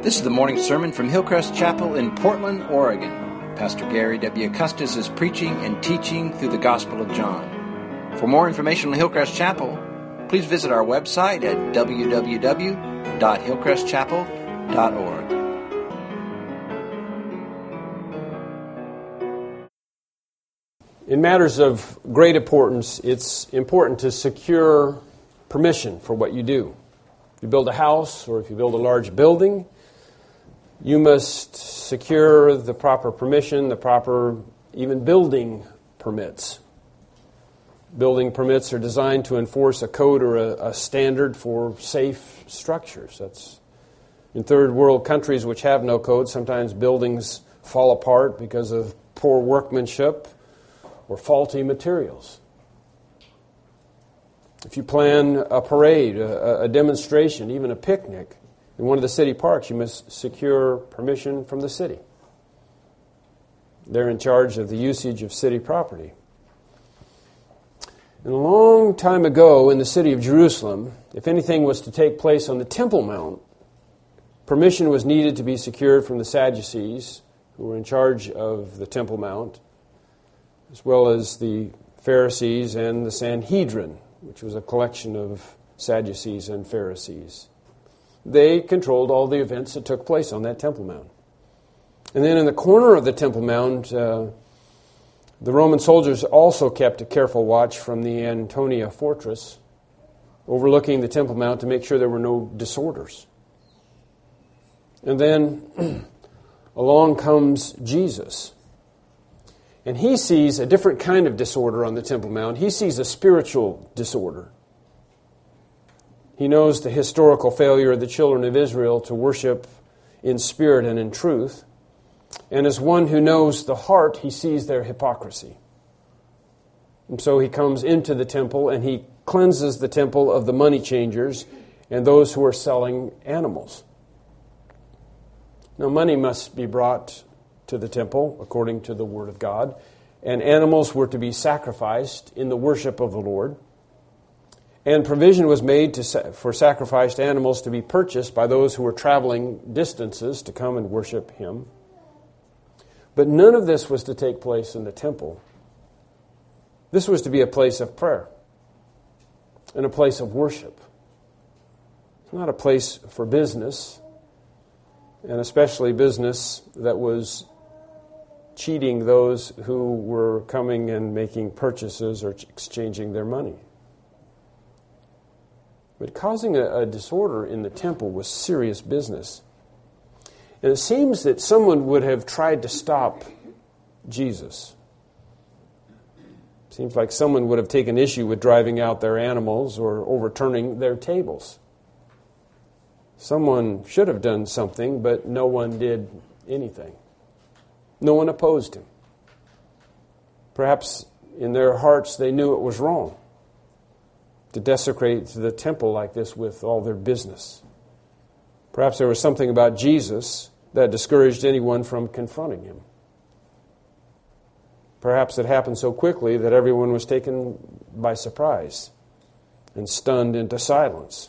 This is the morning sermon from Hillcrest Chapel in Portland, Oregon. Pastor Gary W. Custis is preaching and teaching through the Gospel of John. For more information on Hillcrest Chapel, please visit our website at www.hillcrestchapel.org. In matters of great importance, it's important to secure permission for what you do. If you build a house or if you build a large building, you must secure the proper permission, the proper even building permits. Building permits are designed to enforce a code or a standard for safe structures. That's in third world countries which have no code, sometimes buildings fall apart because of poor workmanship or faulty materials. If you plan a parade, a demonstration, even a picnic in one of the city parks, you must secure permission from the city. They're in charge of the usage of city property. And a long time ago in the city of Jerusalem, if anything was to take place on the Temple Mount, permission was needed to be secured from the Sadducees, who were in charge of the Temple Mount, as well as the Pharisees and the Sanhedrin, which was a collection of Sadducees and Pharisees. They controlled all the events that took place on that Temple Mount. And then in the corner of the Temple Mount, the Roman soldiers also kept a careful watch from the Antonia fortress, overlooking the Temple Mount to make sure there were no disorders. And then along comes Jesus. And he sees a different kind of disorder on the Temple Mount. He sees a spiritual disorder. He knows the historical failure of the children of Israel to worship in spirit and in truth. And as one who knows the heart, he sees their hypocrisy. And so he comes into the temple and he cleanses the temple of the money changers and those who are selling animals. Now, money must be brought to the temple according to the Word of God, and animals were to be sacrificed in the worship of the Lord. And provision was made for sacrificed animals to be purchased by those who were traveling distances to come and worship Him. But none of this was to take place in the temple. This was to be a place of prayer and a place of worship. It's not a place for business, and especially business that was cheating those who were coming and making purchases or exchanging their money. But causing a disorder in the temple was serious business. And it seems that someone would have tried to stop Jesus. It seems like someone would have taken issue with driving out their animals or overturning their tables. Someone should have done something, but no one did anything. No one opposed him. Perhaps in their hearts they knew it was wrong to desecrate the temple like this with all their business. Perhaps there was something about Jesus that discouraged anyone from confronting him. Perhaps it happened so quickly that everyone was taken by surprise and stunned into silence.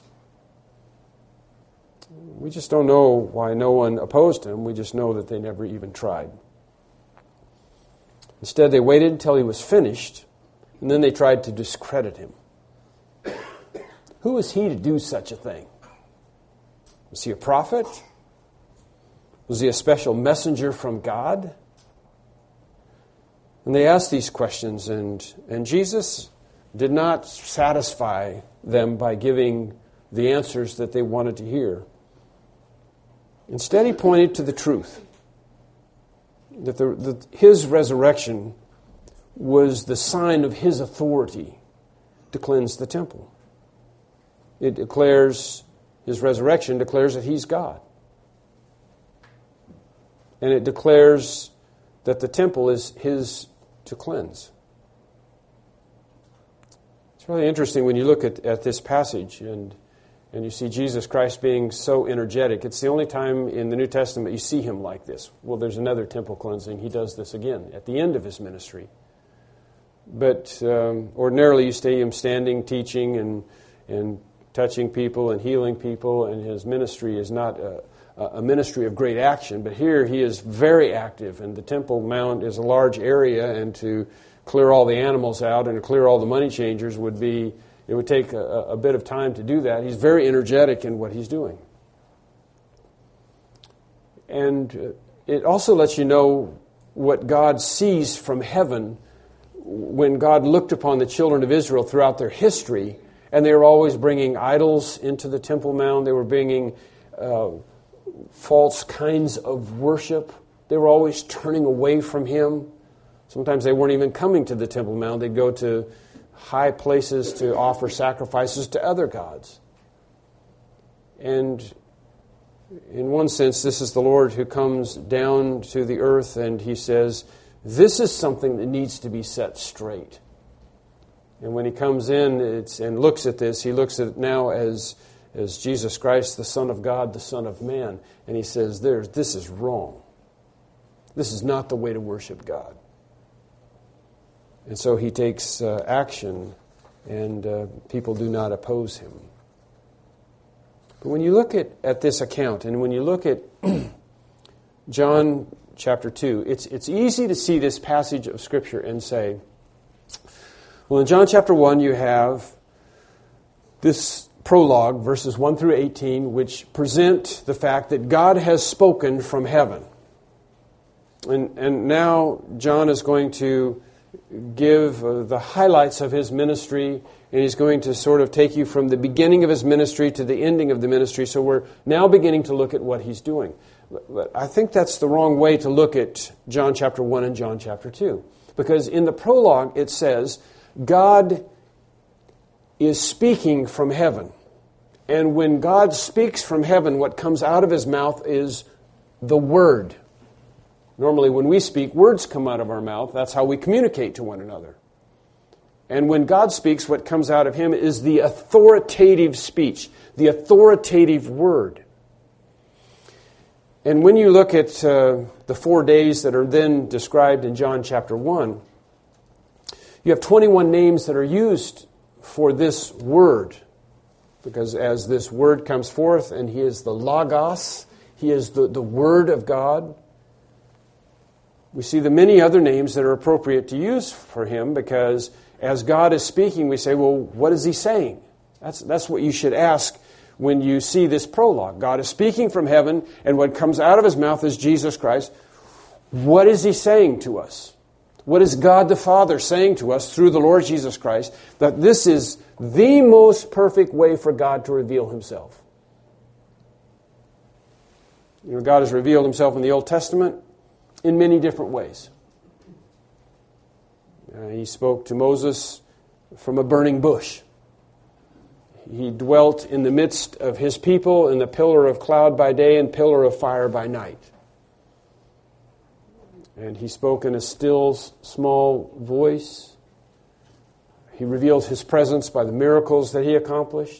We just don't know why no one opposed him. We just know that they never even tried. Instead, they waited until he was finished, and then they tried to discredit him. Who is he to do such a thing? Was he a prophet? Was he a special messenger from God? And they asked these questions, and Jesus did not satisfy them by giving the answers that they wanted to hear. Instead, he pointed to the truth, that his resurrection was the sign of his authority to cleanse the temple. It declares, his resurrection declares that he's God. And it declares that the temple is his to cleanse. It's really interesting when you look at this passage and you see Jesus Christ being so energetic. It's the only time in the New Testament you see him like this. Well, there's another temple cleansing. He does this again at the end of his ministry. But ordinarily you see him standing, teaching, and touching people and healing people, and his ministry is not a ministry of great action, but here he is very active, and the Temple Mount is a large area, and to clear all the animals out and to clear all the money changers would take a bit of time to do that. He's very energetic in what he's doing. And it also lets you know what God sees from heaven when God looked upon the children of Israel throughout their history, and they were always bringing idols into the Temple Mount. They were bringing false kinds of worship. They were always turning away from Him. Sometimes they weren't even coming to the Temple Mount. They'd go to high places to offer sacrifices to other gods. And in one sense, this is the Lord who comes down to the earth and He says, this is something that needs to be set straight. And when He comes in and looks at this, He looks at it now as Jesus Christ, the Son of God, the Son of Man. And He says, this is wrong. This is not the way to worship God. And so He takes action, and people do not oppose Him. But when you look at this account, and when you look at John chapter 2, it's easy to see this passage of Scripture and say, well, in John chapter 1 you have this prologue, verses 1 through 18, which present the fact that God has spoken from heaven. And now John is going to give the highlights of his ministry, and he's going to sort of take you from the beginning of his ministry to the ending of the ministry. So we're now beginning to look at what he's doing. But I think that's the wrong way to look at John chapter 1 and John chapter 2. Because in the prologue it says, God is speaking from heaven. And when God speaks from heaven, what comes out of His mouth is the Word. Normally when we speak, words come out of our mouth. That's how we communicate to one another. And when God speaks, what comes out of Him is the authoritative speech, the authoritative word. And when you look at the 4 days that are then described in John chapter 1, you have 21 names that are used for this word. Because as this word comes forth, and He is the Logos, He is the Word of God. We see the many other names that are appropriate to use for Him, because as God is speaking, we say, well, what is He saying? That's what you should ask when you see this prologue. God is speaking from heaven, and what comes out of His mouth is Jesus Christ. What is He saying to us? What is God the Father saying to us through the Lord Jesus Christ? That this is the most perfect way for God to reveal Himself. You know, God has revealed Himself in the Old Testament in many different ways. He spoke to Moses from a burning bush. He dwelt in the midst of His people in the pillar of cloud by day and pillar of fire by night. And He spoke in a still, small voice. He revealed His presence by the miracles that He accomplished.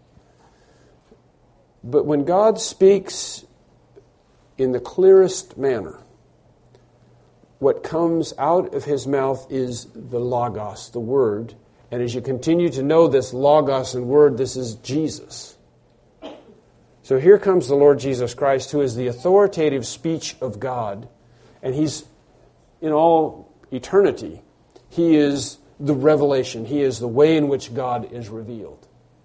But when God speaks in the clearest manner, what comes out of His mouth is the Logos, the Word. And as you continue to know this Logos and Word, this is Jesus. So here comes the Lord Jesus Christ, who is the authoritative speech of God. And He's, in all eternity, He is the revelation. He is the way in which God is revealed.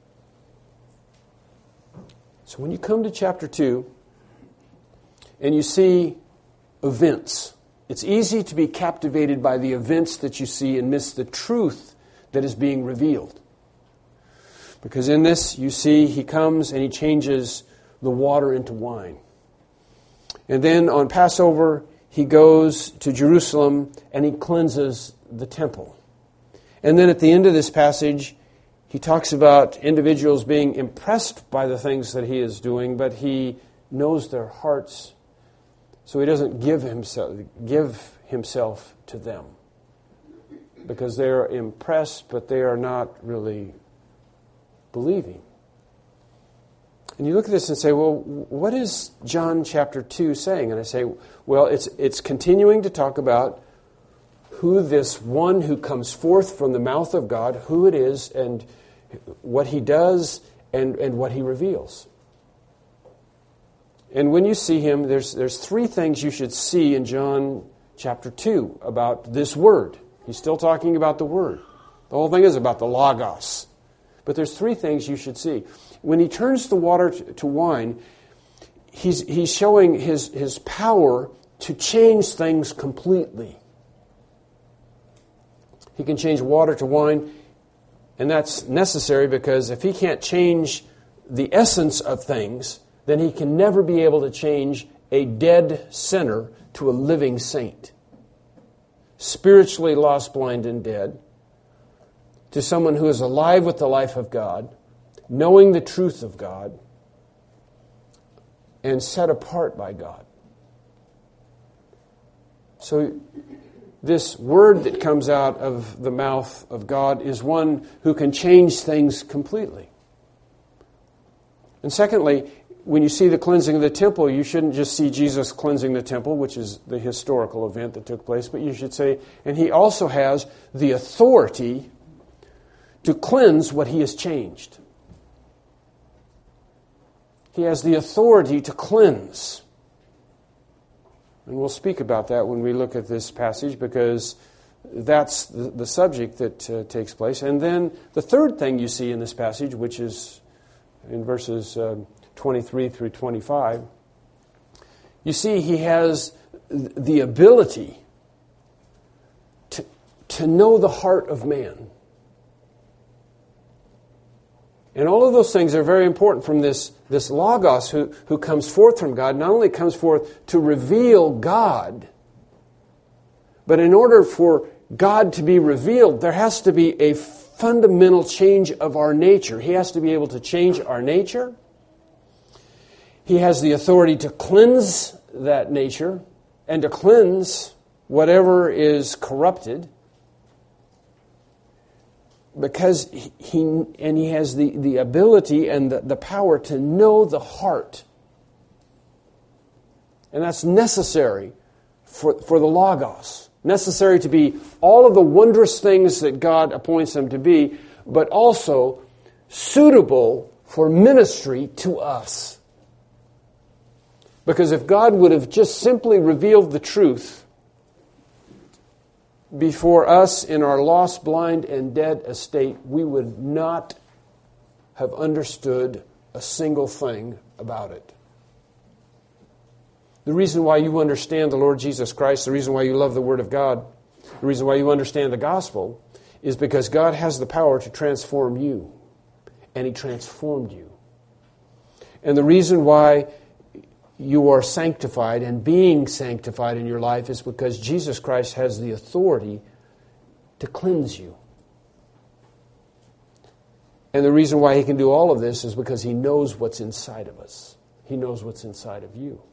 So when you come to chapter 2, and you see events, it's easy to be captivated by the events that you see and miss the truth that is being revealed. Because in this, you see, He comes and He changes the water into wine. And then on Passover, He goes to Jerusalem and He cleanses the temple. And then at the end of this passage, He talks about individuals being impressed by the things that He is doing, but He knows their hearts, so He doesn't give Himself to them. Because they are impressed, but they are not really believing. And you look at this and say, well, what is John chapter 2 saying? And I say, well, it's continuing to talk about who this one who comes forth from the mouth of God, who it is, and what He does, and what He reveals. And when you see him, there's three things you should see in John chapter 2 about this word. He's still talking about the word. The whole thing is about the Logos. But there's three things you should see. When he turns the water to wine, he's showing his power to change things completely. He can change water to wine, and that's necessary because if he can't change the essence of things, then he can never be able to change a dead sinner to a living saint. Spiritually lost, blind, and dead, to someone who is alive with the life of God, knowing the truth of God, and set apart by God. So this word that comes out of the mouth of God is one who can change things completely. And secondly, when you see the cleansing of the temple, you shouldn't just see Jesus cleansing the temple, which is the historical event that took place, but you should say, and he also has the authority to cleanse what he has changed. He has the authority to cleanse. And we'll speak about that when we look at this passage, because that's the subject that takes place. And then the third thing you see in this passage, which is in verses 23 through 25, you see he has the ability to know the heart of man. And all of those things are very important from this Logos who comes forth from God. Not only comes forth to reveal God, but in order for God to be revealed, there has to be a fundamental change of our nature. He has to be able to change our nature. He has the authority to cleanse that nature and to cleanse whatever is corrupted. Because he has the ability and the power to know the heart. And that's necessary for the Logos. Necessary to be all of the wondrous things that God appoints them to be, but also suitable for ministry to us. Because if God would have just simply revealed the truth before us in our lost, blind, and dead estate, we would not have understood a single thing about it. The reason why you understand the Lord Jesus Christ, the reason why you love the Word of God, the reason why you understand the gospel, is because God has the power to transform you. And He transformed you. And the reason why you are sanctified and being sanctified in your life is because Jesus Christ has the authority to cleanse you. And the reason why He can do all of this is because He knows what's inside of us. He knows what's inside of you.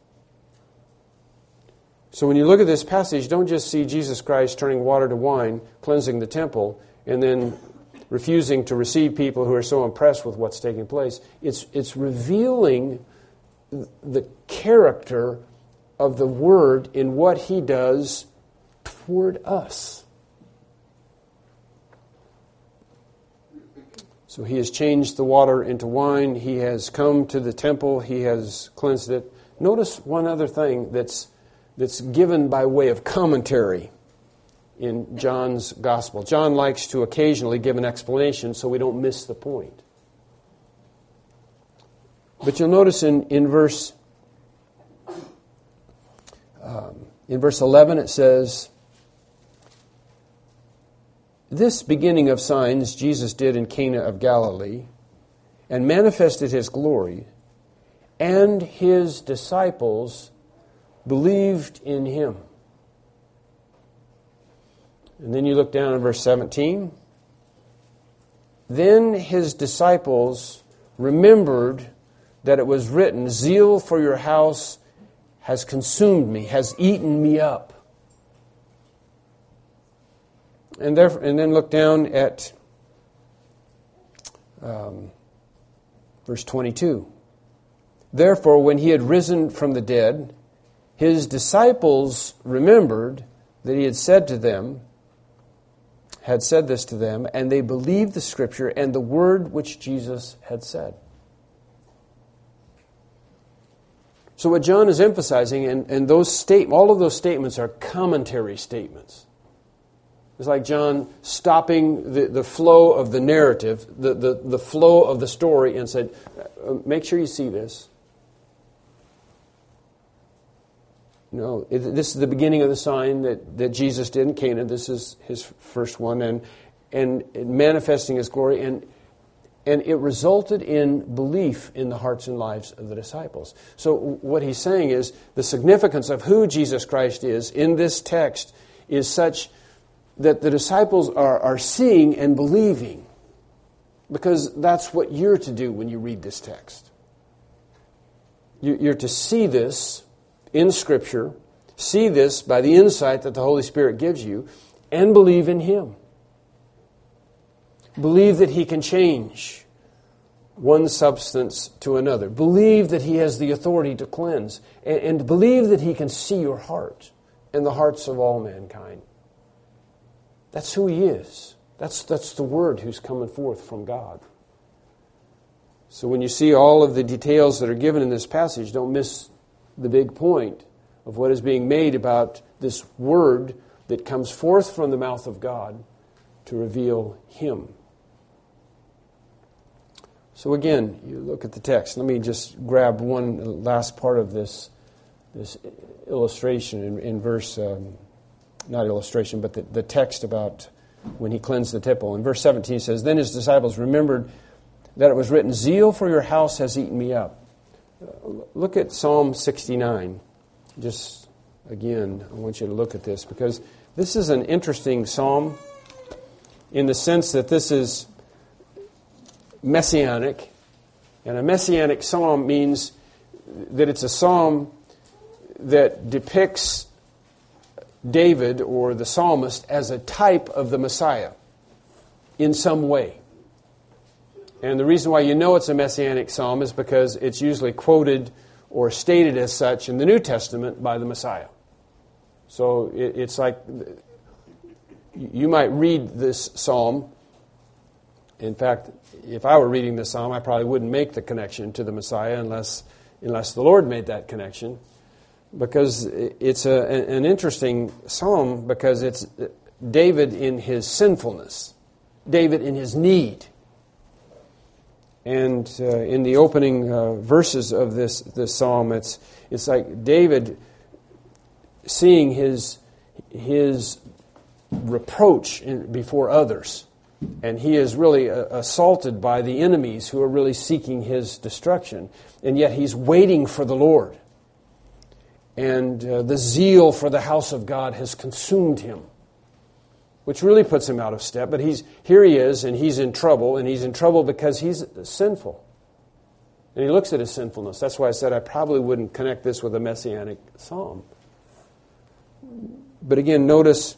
So when you look at this passage, don't just see Jesus Christ turning water to wine, cleansing the temple, and then refusing to receive people who are so impressed with what's taking place. It's revealing the character of the Word in what He does toward us. So He has changed the water into wine. He has come to the temple. He has cleansed it. Notice one other thing that's given by way of commentary in John's Gospel. John likes to occasionally give an explanation so we don't miss the point. But you'll notice in verse 11 it says, "This beginning of signs Jesus did in Cana of Galilee, and manifested His glory, and His disciples believed in Him." And then you look down at verse 17. "Then His disciples remembered that it was written, 'Zeal for your house has consumed me, has eaten me up.'" And then look down at verse 22. "Therefore, when He had risen from the dead, His disciples remembered that He had said this to them, and they believed the Scripture and the word which Jesus had said." So what John is emphasizing, and all of those statements are commentary statements. It's like John stopping the flow of the narrative, the flow of the story, and said, make sure you see this. No, this is the beginning of the sign that Jesus did in Cana. This is his first one, and manifesting his glory, and it resulted in belief in the hearts and lives of the disciples. So what he's saying is the significance of who Jesus Christ is in this text is such that the disciples are seeing and believing, because that's what you're to do when you read this text. You're to see this in Scripture, see this by the insight that the Holy Spirit gives you, and believe in Him. Believe that He can change one substance to another. Believe that He has the authority to cleanse. And believe that He can see your heart and the hearts of all mankind. That's who He is. That's the Word who's coming forth from God. So when you see all of the details that are given in this passage, don't miss the big point of what is being made about this Word that comes forth from the mouth of God to reveal Him. So again, you look at the text. Let me just grab one last part of this illustration in verse, not illustration, but the text about when He cleansed the temple. In verse 17 it says, "Then His disciples remembered that it was written, 'Zeal for your house has eaten me up.'" Look at Psalm 69. Just, again, I want you to look at this, because this is an interesting psalm in the sense that this is messianic. And a messianic psalm means that it's a psalm that depicts David or the psalmist as a type of the Messiah in some way. And the reason why you know it's a messianic psalm is because it's usually quoted or stated as such in the New Testament by the Messiah. So it's like you might read this psalm. In fact, if I were reading this psalm, I probably wouldn't make the connection to the Messiah unless the Lord made that connection. Because it's an interesting psalm, because it's David in his sinfulness, David in his need. And in the opening verses of this psalm, it's like David seeing his reproach before others. And he is really assaulted by the enemies who are really seeking his destruction. And yet he's waiting for the Lord. And the zeal for the house of God has consumed him, which really puts him out of step. But here he is, and he's in trouble because he's sinful. And he looks at his sinfulness. That's why I said I probably wouldn't connect this with a messianic psalm. But again, notice,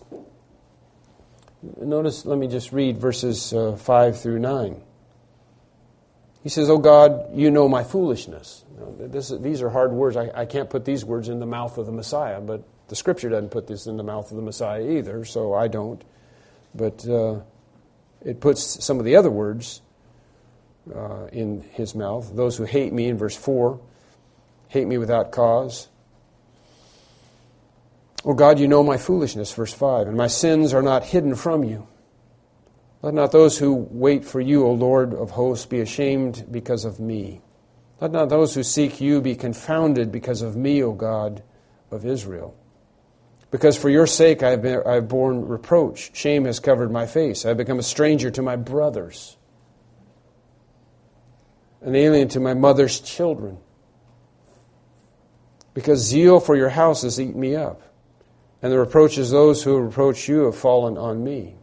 let me just read verses 5 through 9. He says, "O God, you know my foolishness." These are hard words. I can't put these words in the mouth of the Messiah, but the Scripture doesn't put this in the mouth of the Messiah either, so I don't. But it puts some of the other words in his mouth. "Those who hate me," in verse 4, "hate me without cause." "O God, you know my foolishness," verse 5, "and my sins are not hidden from you. Let not those who wait for you, O Lord of hosts, be ashamed because of me. Let not those who seek you be confounded because of me, O God of Israel. Because for your sake I have borne reproach. Shame has covered my face. I have become a stranger to my brothers, an alien to my mother's children. Because zeal for your house has eaten me up, and the reproaches of those who reproach you have fallen on me.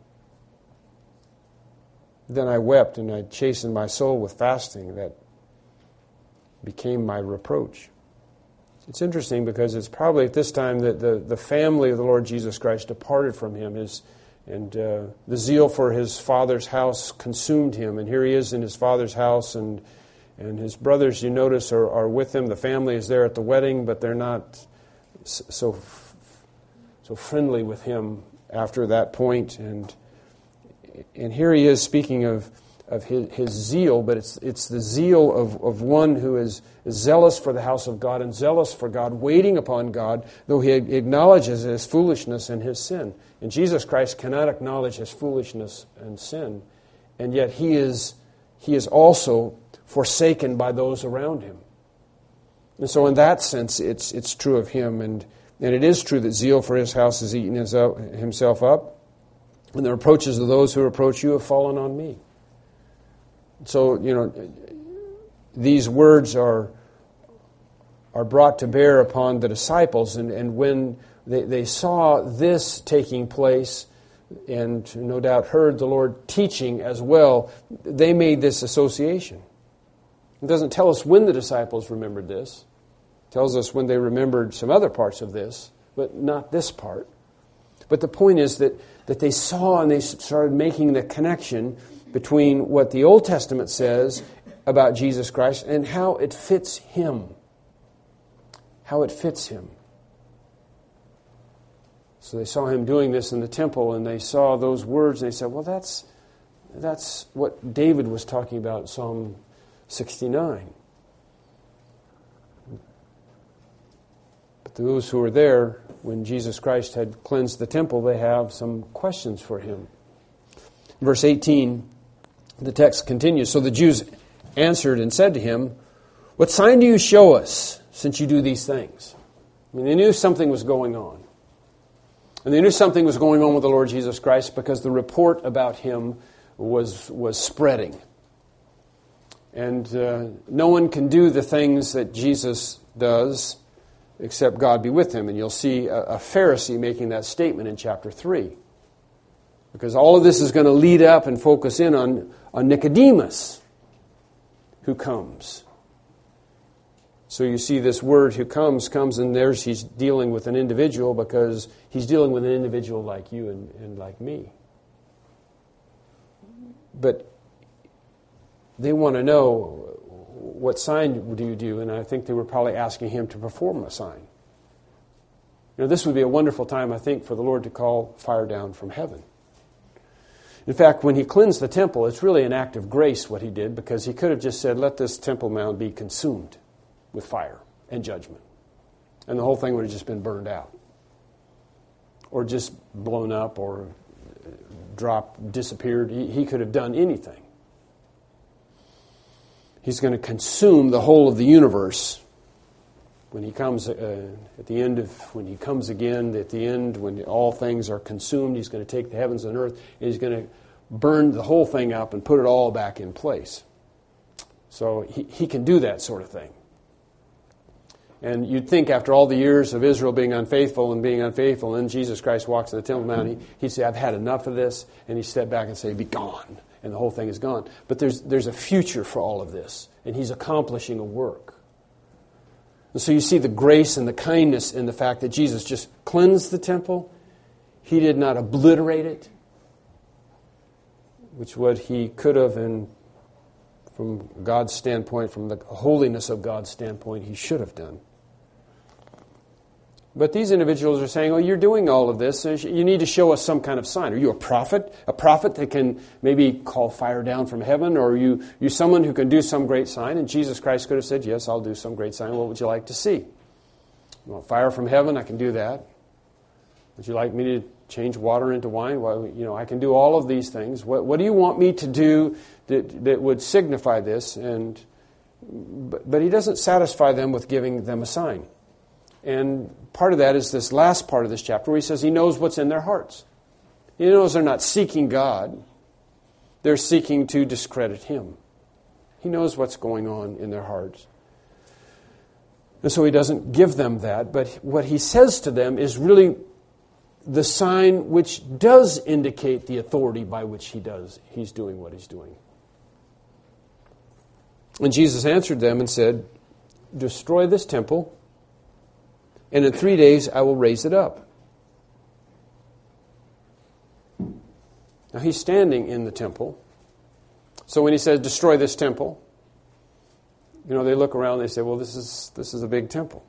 Then I wept, and I chastened my soul with fasting that became my reproach." It's interesting because it's probably at this time that the family of the Lord Jesus Christ departed from him, and the zeal for his father's house consumed him. And here he is in his father's house, and his brothers, you notice, are with him. The family is there at the wedding, but they're not so friendly with him after that point. And here he is speaking of his zeal, but it's the zeal of one who is zealous for the house of God and zealous for God, waiting upon God, though he acknowledges his foolishness and his sin. And Jesus Christ cannot acknowledge his foolishness and sin, and yet he is also forsaken by those around him. And so in that sense, it's true of him, and it is true that zeal for his house has eaten himself up, and the reproaches of those who reproach you have fallen on me. So, these words are brought to bear upon the disciples, and when they saw this taking place, and no doubt heard the Lord teaching as well, they made this association. It doesn't tell us when the disciples remembered this. It tells us when they remembered some other parts of this, but not this part. But the point is that they saw and they started making the connection between what the Old Testament says about Jesus Christ and how it fits him. How it fits him. So they saw him doing this in the temple, and they saw those words, and they said, well, that's what David was talking about in Psalm 69. But those who were there, when Jesus Christ had cleansed the temple, they have some questions for him. Verse 18, the text continues, so the Jews answered and said to him, what sign do you show us since you do these things? I mean, they knew something was going on. And they knew something was going on with the Lord Jesus Christ because the report about him was spreading. And no one can do the things that Jesus does except God be with him. And you'll see a Pharisee making that statement in chapter 3. Because all of this is going to lead up and focus in on Nicodemus, who comes. So you see this word who comes, and he's dealing with an individual because he's dealing with an individual like you and like me. But they want to know, what sign do you do? And I think they were probably asking him to perform a sign. This would be a wonderful time, I think, for the Lord to call fire down from heaven. In fact, when he cleansed the temple, it's really an act of grace what he did, because he could have just said, let this temple mount be consumed with fire and judgment. And the whole thing would have just been burned out. Or just blown up or disappeared. He could have done anything. He's going to consume the whole of the universe when he comes when he comes again, at the end, when all things are consumed. He's going to take the heavens and earth, and he's going to burn the whole thing up and put it all back in place. So he can do that sort of thing. And you'd think after all the years of Israel being unfaithful, and then Jesus Christ walks in the Temple Mount, he'd say, I've had enough of this, and he'd step back and say, be gone, and the whole thing is gone. But there's a future for all of this, and he's accomplishing a work. And so you see the grace and the kindness in the fact that Jesus just cleansed the temple. He did not obliterate it, which what he could have, and from God's standpoint, from the holiness of God's standpoint, he should have done. But these individuals are saying, oh, you're doing all of this. You need to show us some kind of sign. Are you a prophet? A prophet that can maybe call fire down from heaven? Or are you someone who can do some great sign? And Jesus Christ could have said, yes, I'll do some great sign. What would you like to see? Well, fire from heaven, I can do that. Would you like me to change water into wine? Well, I can do all of these things. What do you want me to do that would signify this? But he doesn't satisfy them with giving them a sign. And part of that is this last part of this chapter where he says he knows what's in their hearts. He knows they're not seeking God. They're seeking to discredit him. He knows what's going on in their hearts. And so he doesn't give them that. But what he says to them is really the sign which does indicate the authority by which he's doing what he's doing. And Jesus answered them and said, destroy this temple, and in 3 days I will raise it up. Now he's standing in the temple. So when he says, destroy this temple, they look around and they say, well, this is a big temple.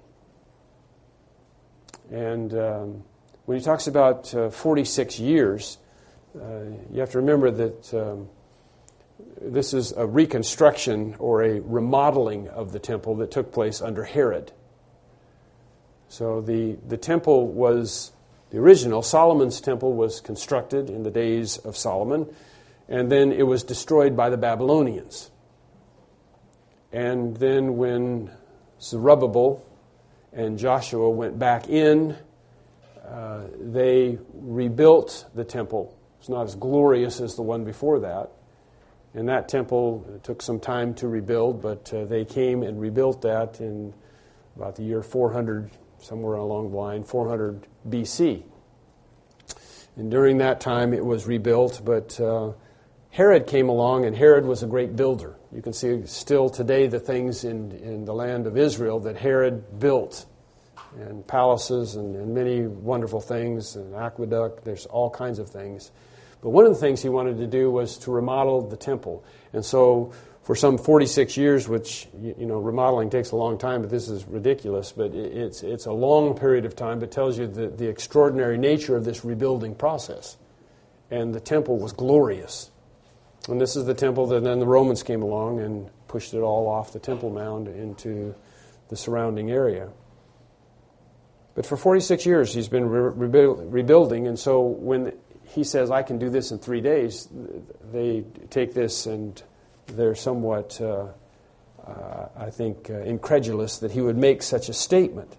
And when he talks about 46 years, you have to remember that This is a reconstruction or a remodeling of the temple that took place under Herod. So the temple was, the original, Solomon's temple was constructed in the days of Solomon, and then it was destroyed by the Babylonians. And then when Zerubbabel and Joshua went back in, they rebuilt the temple. It's not as glorious as the one before that. And that temple took some time to rebuild, but they came and rebuilt that in about the year 400, somewhere along the line, 400 BC. And during that time it was rebuilt, but Herod came along, and Herod was a great builder. You can see still today the things in the land of Israel that Herod built, and palaces and many wonderful things, and aqueduct, there's all kinds of things. But one of the things he wanted to do was to remodel the temple. And so for some 46 years, which, remodeling takes a long time, but this is ridiculous, but it's a long period of time that tells you the extraordinary nature of this rebuilding process. And the temple was glorious. And this is the temple that then the Romans came along and pushed it all off the Temple Mount into the surrounding area. But for 46 years he's been rebuilding, and so when he says, I can do this in 3 days, they take this and they're somewhat, I think, incredulous that he would make such a statement.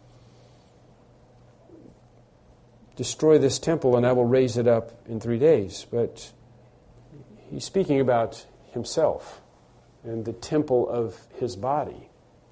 Destroy this temple and I will raise it up in 3 days. But he's speaking about himself and the temple of his body.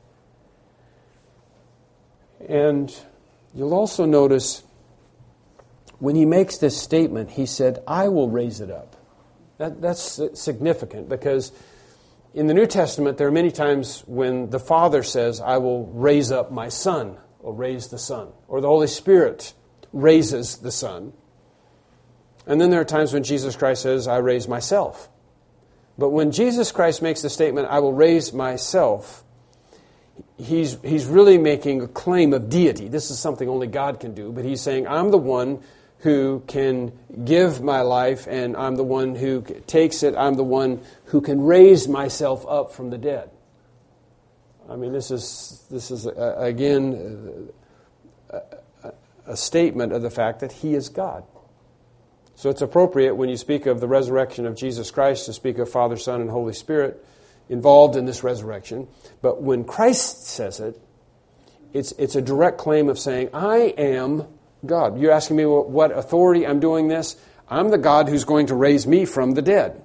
And you'll also notice when he makes this statement, he said, I will raise it up. That's significant because in the New Testament, there are many times when the Father says, I will raise up my Son, or raise the Son, or the Holy Spirit raises the Son. And then there are times when Jesus Christ says, I raise myself. But when Jesus Christ makes the statement, I will raise myself, he's really making a claim of deity. This is something only God can do, but he's saying, I'm the one who can give my life, and I'm the one who takes it. I'm the one who can raise myself up from the dead. I mean, this is again a statement of the fact that he is God. So it's appropriate when you speak of the resurrection of Jesus Christ to speak of Father, Son, and Holy Spirit involved in this resurrection. But when Christ says it, it's a direct claim of saying, I am God. You're asking me what authority I'm doing this? I'm the God who's going to raise me from the dead.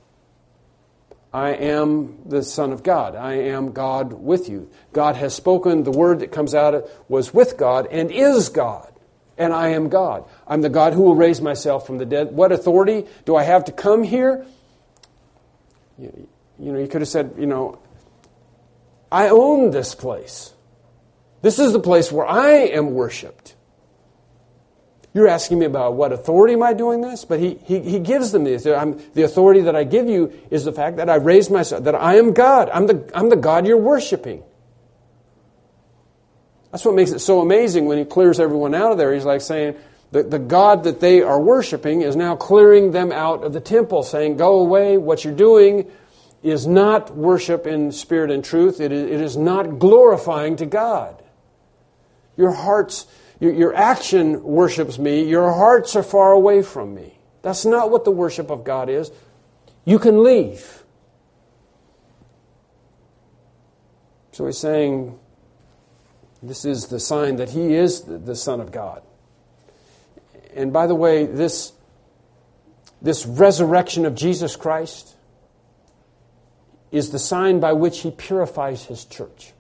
I am the Son of God. I am God with you. God has spoken. The word that comes out was with God and is God. And I am God. I'm the God who will raise myself from the dead. What authority do I have to come here? You could have said, I own this place. This is the place where I am worshipped. You're asking me about what authority am I doing this? But he gives them this. The authority that I give you is the fact that I raised myself, that I am God. I'm the God you're worshiping. That's what makes it so amazing when he clears everyone out of there. He's like saying, the God that they are worshiping is now clearing them out of the temple, saying, go away, what you're doing is not worship in spirit and truth. It is not glorifying to God. Your action worships me. Your hearts are far away from me. That's not what the worship of God is. You can leave. So he's saying, this is the sign that he is the Son of God. And by the way, this resurrection of Jesus Christ is the sign by which he purifies his church.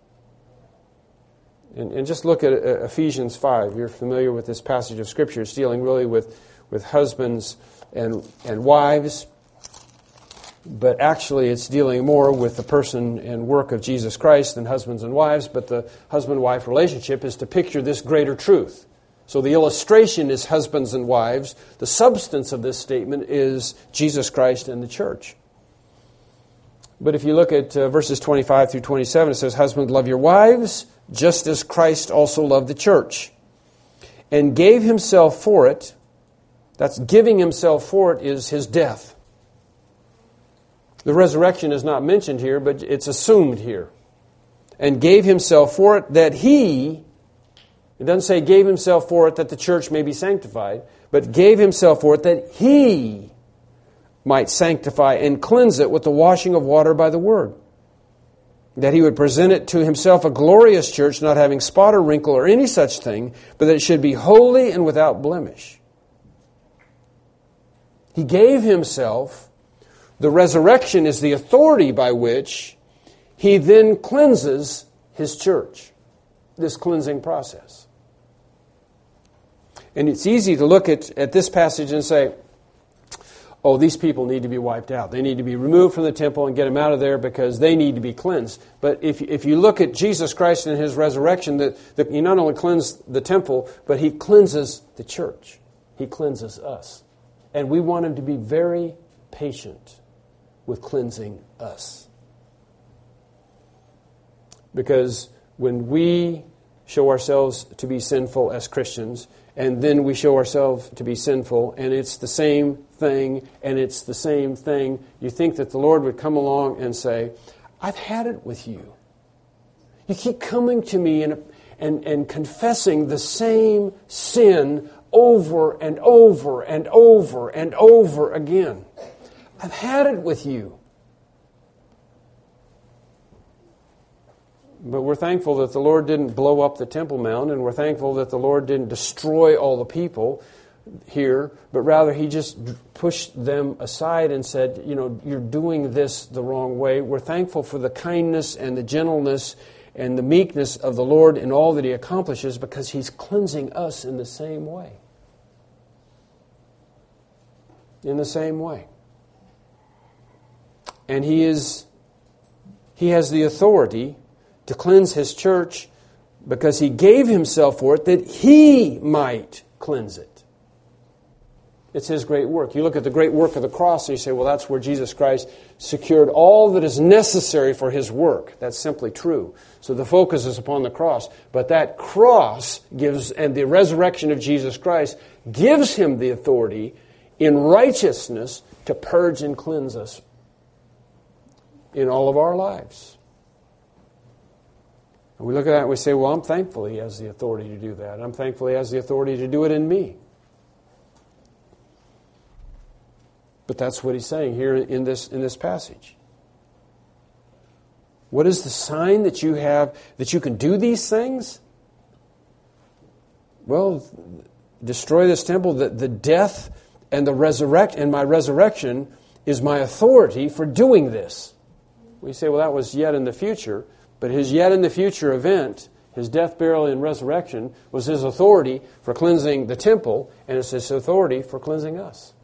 And just look at Ephesians 5. You're familiar with this passage of Scripture. It's dealing really with husbands and wives. But actually it's dealing more with the person and work of Jesus Christ than husbands and wives. But the husband-wife relationship is to picture this greater truth. So the illustration is husbands and wives. The substance of this statement is Jesus Christ and the church. But if you look at verses 25 through 27, it says, husbands, love your wives, just as Christ also loved the church, and gave himself for it. That's giving himself for it is his death. The resurrection is not mentioned here, but it's assumed here. And gave himself for it that he, it doesn't say gave himself for it that the church may be sanctified, but gave himself for it that he might sanctify and cleanse it with the washing of water by the word. That he would present it to himself a glorious church, not having spot or wrinkle or any such thing, but that it should be holy and without blemish. He gave himself. The resurrection is the authority by which he then cleanses his church. This cleansing process. And it's easy to look at this passage and say, oh, these people need to be wiped out. They need to be removed from the temple and get them out of there because they need to be cleansed. But if you look at Jesus Christ and his resurrection, he not only cleansed the temple, but he cleanses the church. He cleanses us. And we want him to be very patient with cleansing us. Because when we show ourselves to be sinful as Christians, and then we show ourselves to be sinful, and it's the same thing, and it's the same thing, you think that the Lord would come along and say, I've had it with you. You keep coming to me and confessing the same sin over and over and over and over again. I've had it with you. But we're thankful that the Lord didn't blow up the Temple Mount, and we're thankful that the Lord didn't destroy all the people here, but rather he just pushed them aside and said, you're doing this the wrong way. We're thankful for the kindness and the gentleness and the meekness of the Lord in all that he accomplishes, because he's cleansing us in the same way. In the same way. And he has the authority to cleanse his church because he gave himself for it that he might cleanse it. It's his great work. You look at the great work of the cross and you say, well, that's where Jesus Christ secured all that is necessary for his work. That's simply true. So the focus is upon the cross. But that cross gives, and the resurrection of Jesus Christ gives him the authority in righteousness to purge and cleanse us in all of our lives. And we look at that and we say, well, I'm thankful he has the authority to do that. I'm thankful he has the authority to do it in me. But that's what he's saying here in this passage. What is the sign that you have that you can do these things? Well, destroy this temple. The death and the resurrection, and my resurrection is my authority for doing this. We say, well, that was yet in the future. But his yet in the future event, his death, burial, and resurrection, was his authority for cleansing the temple, and it's his authority for cleansing us.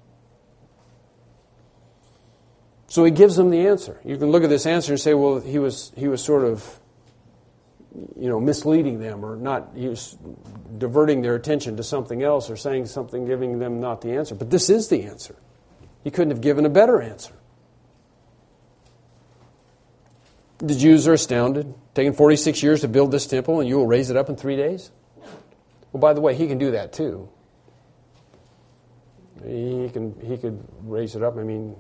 So he gives them the answer. You can look at this answer and say, well, he was sort of, misleading them, or not. He was diverting their attention to something else, or saying something, giving them not the answer. But this is the answer. He couldn't have given a better answer. The Jews are astounded. Taking 46 years to build this temple, and you will raise it up in 3 days? Well, by the way, he can do that too. He could raise it up. I mean,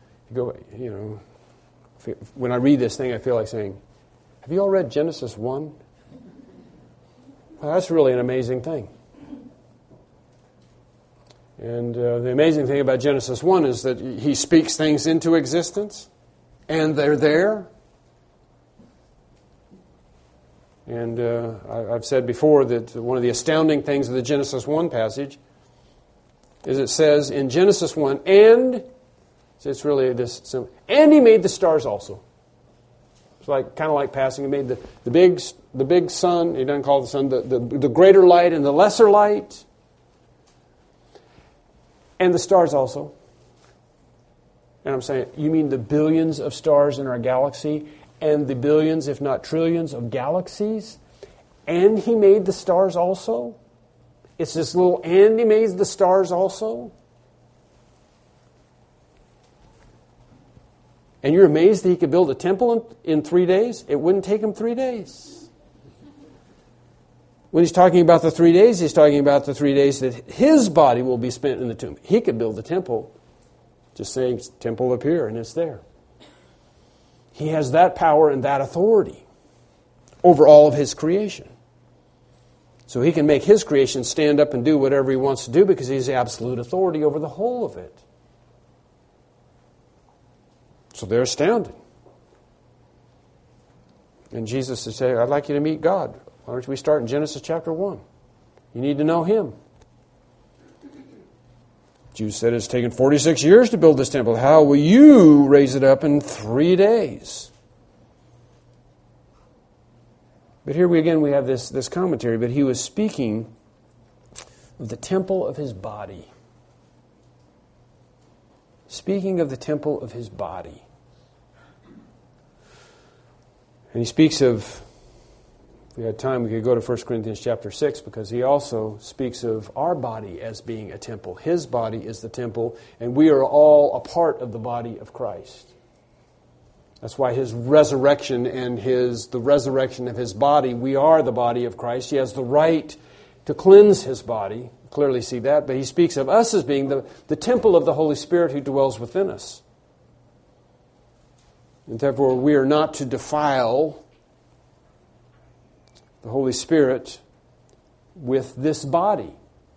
when I read this thing, I feel like saying, have you all read Genesis 1? Well, that's really an amazing thing. And the amazing thing about Genesis 1 is that he speaks things into existence, and they're there. And I've said before that one of the astounding things of the Genesis 1 passage is it says in Genesis 1, and it's really this simple, and he made the stars also. It's kind of like passing. He made the big sun. He doesn't call it the sun, the greater light and the lesser light, and the stars also. And I'm saying, you mean the billions of stars in our galaxy? And the billions, if not trillions, of galaxies? And he made the stars also? It's this little, and he made the stars also? And you're amazed that he could build a temple in 3 days? It wouldn't take him 3 days. When he's talking about the 3 days, he's talking about the 3 days that his body will be spent in the tomb. He could build the temple Just saying temple up here, and it's there. He has that power and that authority over all of His creation. So He can make His creation stand up and do whatever He wants to do because He's the absolute authority over the whole of it. So they're astounded. And Jesus would say, I'd like you to meet God. Why don't we start in Genesis chapter 1? You need to know Him. Jews said it's taken 46 years to build this temple. How will you raise it up in 3 days? But here we have this commentary, but He was speaking of the temple of His body. Speaking of the temple of His body. And He speaks of, if we had time, we could go to 1 Corinthians chapter 6, because He also speaks of our body as being a temple. His body is the temple, and we are all a part of the body of Christ. That's why His resurrection and the resurrection of His body, we are the body of Christ. He has the right to cleanse His body. Clearly see that, but He speaks of us as being the temple of the Holy Spirit who dwells within us. And therefore, we are not to defile the Holy Spirit with this body.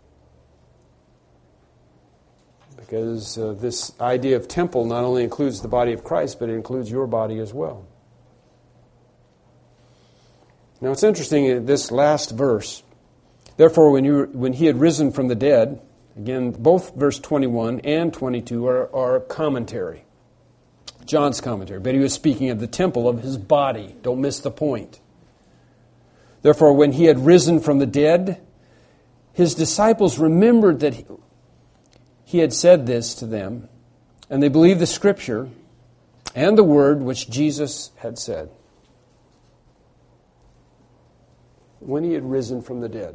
Because this idea of temple not only includes the body of Christ, but it includes your body as well. Now it's interesting, this last verse, therefore when He had risen from the dead, again, both verse 21 and 22 are commentary. John's commentary, but he was speaking of the temple of His body. Don't miss the point. Therefore, when He had risen from the dead, His disciples remembered that He had said this to them, and they believed the Scripture and the word which Jesus had said. When He had risen from the dead.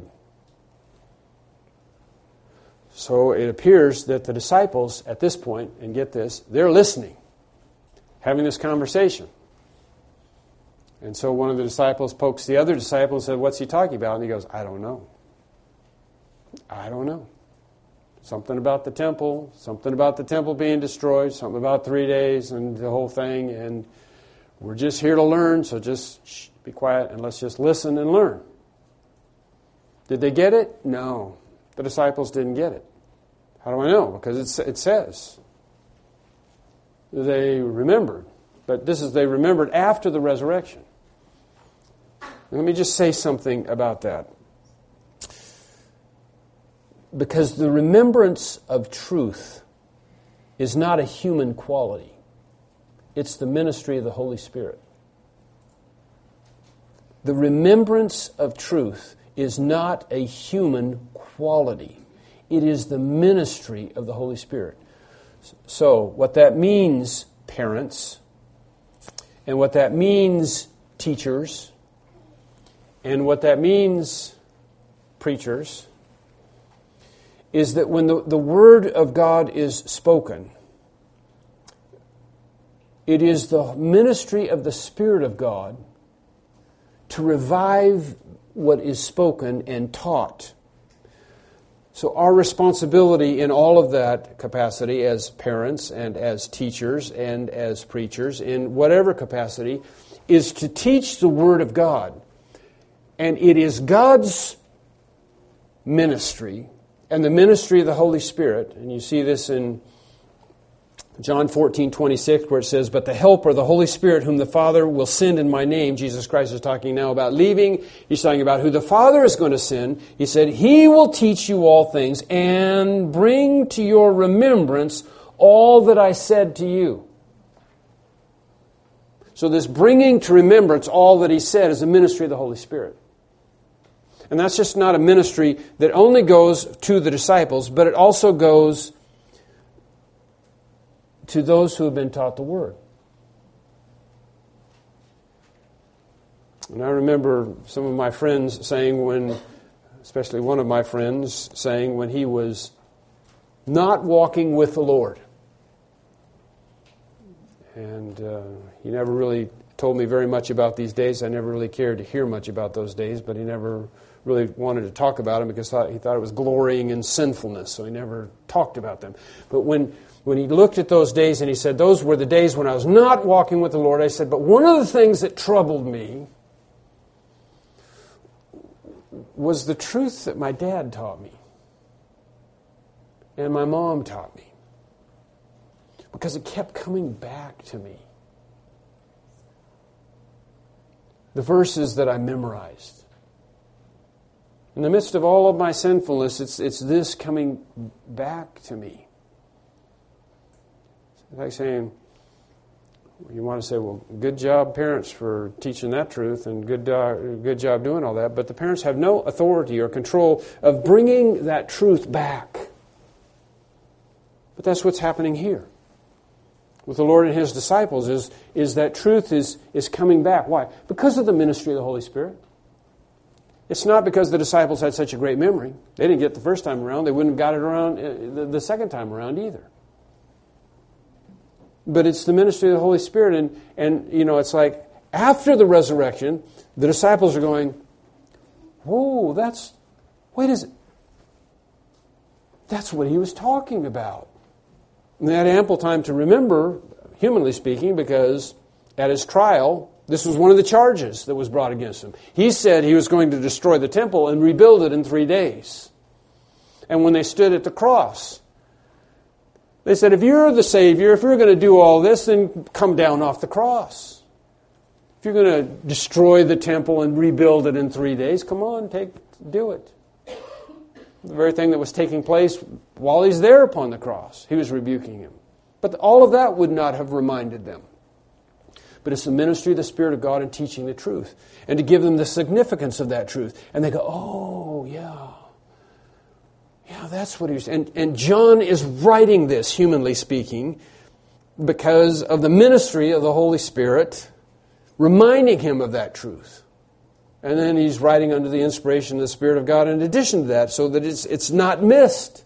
So it appears that the disciples at this point, and get this, they're listening, having this conversation. And so one of the disciples pokes the other disciple and said, what's he talking about? And he goes, I don't know. I don't know. Something about the temple being destroyed, something about 3 days and the whole thing. And we're just here to learn, so just be quiet and let's just listen and learn. Did they get it? No. The disciples didn't get it. How do I know? Because it says. They remembered. But they remembered after the resurrection. And let me just say something about that. Because the remembrance of truth is not a human quality. It's the ministry of the Holy Spirit. The remembrance of truth is not a human quality. It is the ministry of the Holy Spirit. So, what that means, parents, and what that means, teachers, and what that means, preachers, is that when the Word of God is spoken, it is the ministry of the Spirit of God to revive what is spoken and taught. So our responsibility in all of that capacity as parents and as teachers and as preachers, in whatever capacity, is to teach the Word of God. And it is God's ministry and the ministry of the Holy Spirit, and you see this in John 14:26, where it says, but the Helper, the Holy Spirit, whom the Father will send in my name. Jesus Christ is talking now about leaving. He's talking about who the Father is going to send. He said, He will teach you all things and bring to your remembrance all that I said to you. So this bringing to remembrance all that He said is a ministry of the Holy Spirit. And that's just not a ministry that only goes to the disciples, but it also goes to those who have been taught the Word. And I remember some of my friends saying especially one of my friends saying when he was not walking with the Lord. And he never really told me very much about these days. I never really cared to hear much about those days, but he never really wanted to talk about them because he thought it was glorying in sinfulness, so he never talked about them. But when he looked at those days and he said, those were the days when I was not walking with the Lord, I said, but one of the things that troubled me was the truth that my dad taught me and my mom taught me, because it kept coming back to me. The verses that I memorized. In the midst of all of my sinfulness, it's this coming back to me. It's like saying, you want to say, well, good job, parents, for teaching that truth, and good job doing all that, but the parents have no authority or control of bringing that truth back. But that's what's happening here with the Lord and His disciples, is that truth is coming back. Why? Because of the ministry of the Holy Spirit. It's not because the disciples had such a great memory. They didn't get it the first time around. They wouldn't have got it around the second time around either. But it's the ministry of the Holy Spirit. And you know, it's like after the resurrection, the disciples are going, whoa, that's what He was talking about. And they had ample time to remember, humanly speaking, because at His trial, this was one of the charges that was brought against Him. He said He was going to destroy the temple and rebuild it in 3 days. And when they stood at the cross, they said, if you're the Savior, if you're going to do all this, then come down off the cross. If you're going to destroy the temple and rebuild it in 3 days, come on, do it. The very thing that was taking place while He's there upon the cross, He was rebuking him. But all of that would not have reminded them. But it's the ministry of the Spirit of God in teaching the truth, and to give them the significance of that truth. And they go, oh, yeah. Yeah, that's what He was. And John is writing this, humanly speaking, because of the ministry of the Holy Spirit, reminding him of that truth. And then he's writing under the inspiration of the Spirit of God in addition to that, so that it's not missed.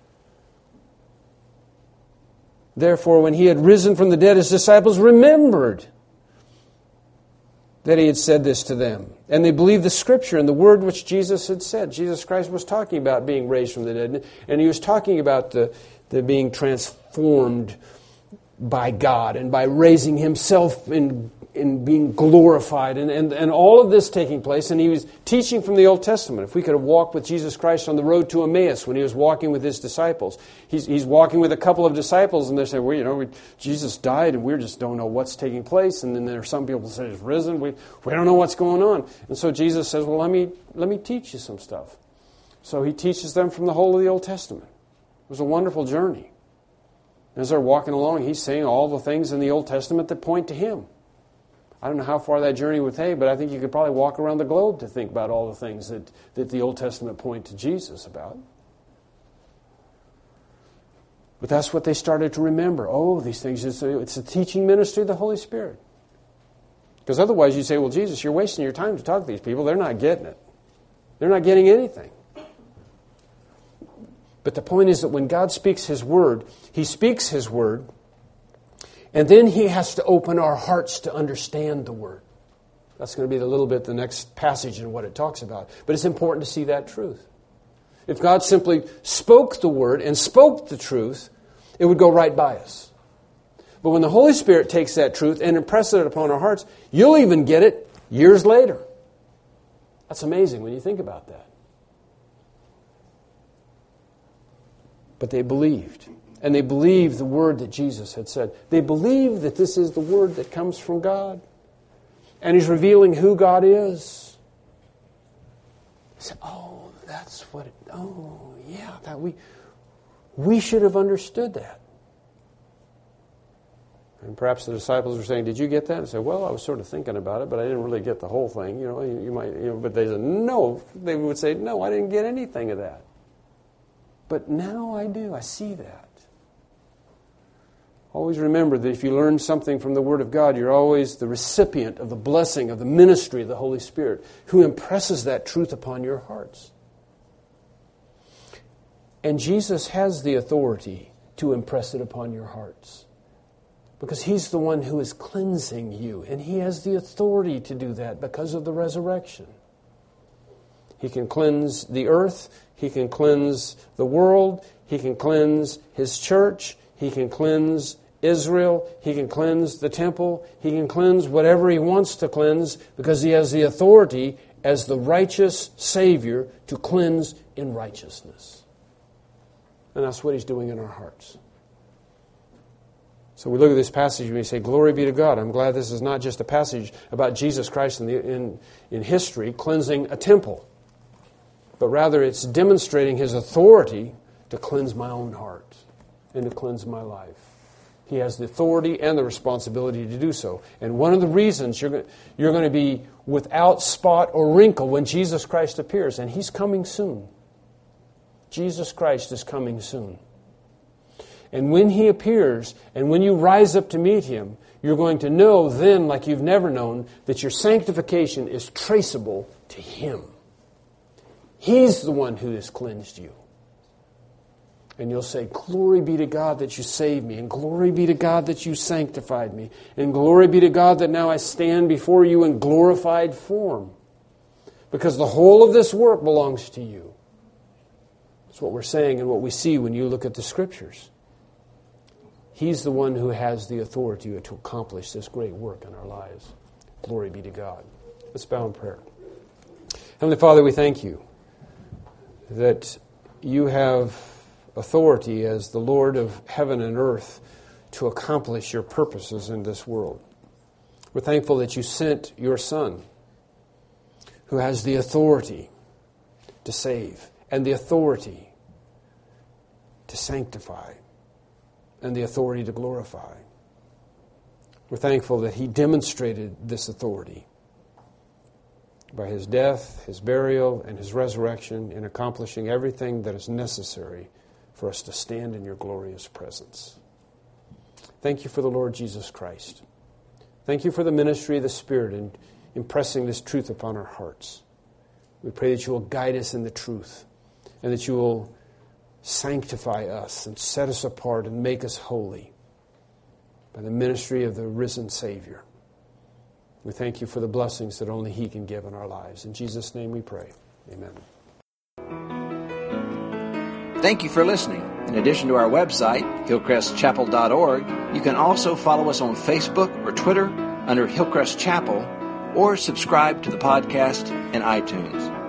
Therefore, when He had risen from the dead, His disciples remembered that He had said this to them. And they believed the Scripture and the word which Jesus had said. Jesus Christ was talking about being raised from the dead, and He was talking about the being transformed by God and by raising Himself in being glorified, and all of this taking place. And He was teaching from the Old Testament. If we could have walked with Jesus Christ on the road to Emmaus when He was walking with His disciples, He's walking with a couple of disciples, and they say, well, Jesus died, and we just don't know what's taking place. And then there are some people who say He's risen. We don't know what's going on. And so Jesus says, well, let me teach you some stuff. So He teaches them from the whole of the Old Testament. It was a wonderful journey. As they're walking along, He's saying all the things in the Old Testament that point to Him. I don't know how far that journey would take, but I think you could probably walk around the globe to think about all the things that the Old Testament point to Jesus about. But that's what they started to remember. Oh, these things, it's a teaching ministry of the Holy Spirit. Because otherwise you say, well, Jesus, you're wasting your time to talk to these people. They're not getting it. They're not getting anything. But the point is that when God speaks His Word, He speaks His Word, and then He has to open our hearts to understand the Word. That's going to be the next passage in what it talks about. But it's important to see that truth. If God simply spoke the Word and spoke the truth, it would go right by us. But when the Holy Spirit takes that truth and impresses it upon our hearts, you'll even get it years later. That's amazing when you think about that. But they believed. And they believed the word that Jesus had said. They believed that this is the word that comes from God. And He's revealing who God is. They said, oh, that's what it... Oh, yeah, that we should have understood that. And perhaps the disciples were saying, did you get that? And said, well, I was sort of thinking about it, but I didn't really get the whole thing. You might, but they said, no. They would say, no, I didn't get anything of that. But now I do. I see that. Always remember that if you learn something from the Word of God, you're always the recipient of the blessing of the ministry of the Holy Spirit, who impresses that truth upon your hearts. And Jesus has the authority to impress it upon your hearts. Because He's the one who is cleansing you. And He has the authority to do that because of the resurrection. He can cleanse the earth. He can cleanse the world. He can cleanse His church. He can cleanse Israel. He can cleanse the temple. He can cleanse whatever He wants to cleanse because He has the authority as the righteous Savior to cleanse in righteousness. And that's what He's doing in our hearts. So we look at this passage and we say, glory be to God. I'm glad this is not just a passage about Jesus Christ in history cleansing a temple, but rather it's demonstrating His authority to cleanse my own heart and to cleanse my life. He has the authority and the responsibility to do so. And one of the reasons you're going to be without spot or wrinkle when Jesus Christ appears, and He's coming soon. Jesus Christ is coming soon. And when He appears, and when you rise up to meet Him, you're going to know then, like you've never known, that your sanctification is traceable to Him. He's the one who has cleansed you. And you'll say, glory be to God that You saved me, and glory be to God that You sanctified me, and glory be to God that now I stand before You in glorified form. Because the whole of this work belongs to You. That's what we're saying and what we see when you look at the Scriptures. He's the one who has the authority to accomplish this great work in our lives. Glory be to God. Let's bow in prayer. Heavenly Father, we thank You that You have authority as the Lord of heaven and earth to accomplish Your purposes in this world. We're thankful that You sent Your Son, who has the authority to save and the authority to sanctify and the authority to glorify. We're thankful that He demonstrated this authority by His death, His burial, and His resurrection in accomplishing everything that is necessary for us to stand in Your glorious presence. Thank You for the Lord Jesus Christ. Thank You for the ministry of the Spirit in impressing this truth upon our hearts. We pray that You will guide us in the truth and that You will sanctify us and set us apart and make us holy by the ministry of the risen Savior. We thank You for the blessings that only He can give in our lives. In Jesus' name we pray. Amen. Thank you for listening. In addition to our website, hillcrestchapel.org, you can also follow us on Facebook or Twitter under Hillcrest Chapel, or subscribe to the podcast in iTunes.